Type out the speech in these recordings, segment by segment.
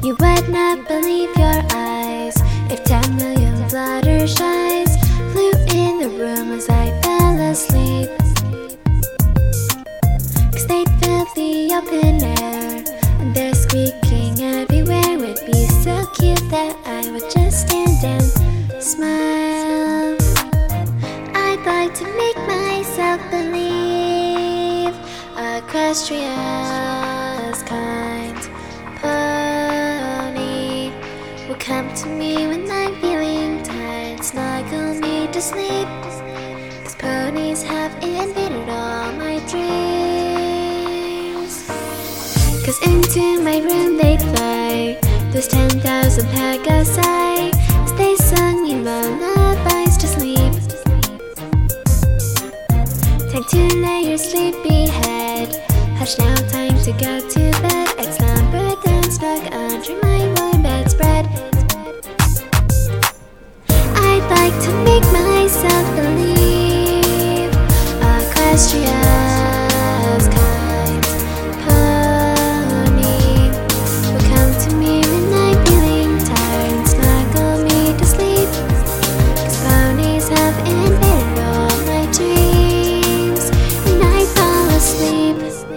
You would not believe your eyes if 10 million fluttershies flew in the room as I fell asleep. 'Cause they'd fill the open air, and their squeaking everywhere would be so cute that I would just stand and smile. I'd like to make myself believe Equestria's kind pony will come to me when I'm feeling tired, snuggle me to sleep. 'Cause ponies have invaded all my dreams. 'Cause into my room they'd fly, those 10,000 Pegasi, as they sung me lullabies to sleep. Time to lay your sleepy head, hush now, time to go to bed. I'd slumber down snug under my warm bedspread. I'd like to make myself believe Equestria's kind pony will come to me when I'm feeling tired and snuggle me to sleep. 'Cause ponies have invaded all my dreams when I fall asleep.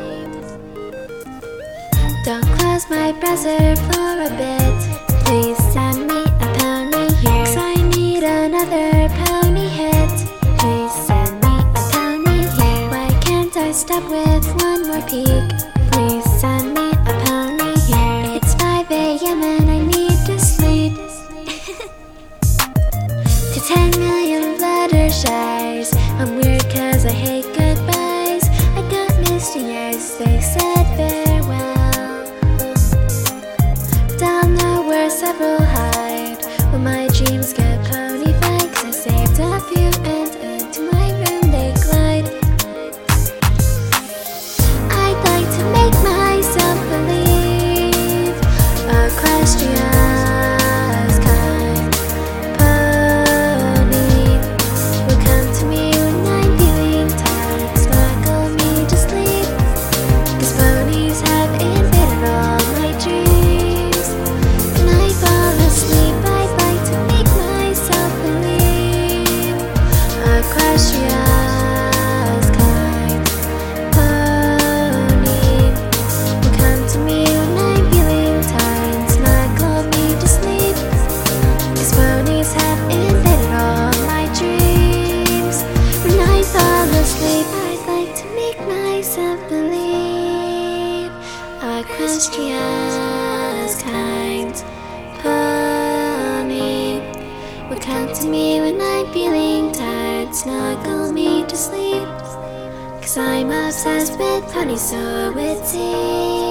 Don't close my browser for a bit, please send me a pony here, 'cause I need another pony hit. Please send me a pony here. Why can't I stop with one more peek? Please send me a pony here. It's 5 AM and I need to sleep. To 10 million fluttershies, I'm weird 'cause I hate goodbyes. I got misty eyes, they said farewell. But I'll know where several hide when my dreams get pony-fied, 'cause I saved a few and into my room they glide. I'd like to make myself believe Equestria's kind pony will come to me when I'm feeling tired, snuggle me to sleep. 'Cause ponies have invaded all my dreams when I fall asleep. I'd like to make myself believe Equestria's kind pony will come to me when I'm feeling tired and snuggle me to sleep. 'Cause ponies have invaded all my dreams when I fall asleep. I'd like to make myself believe Equestria's kind pony will come to me when I'm feeling tired, snuggle me to sleep. 'Cause I'm obsessed with ponies, so it seems.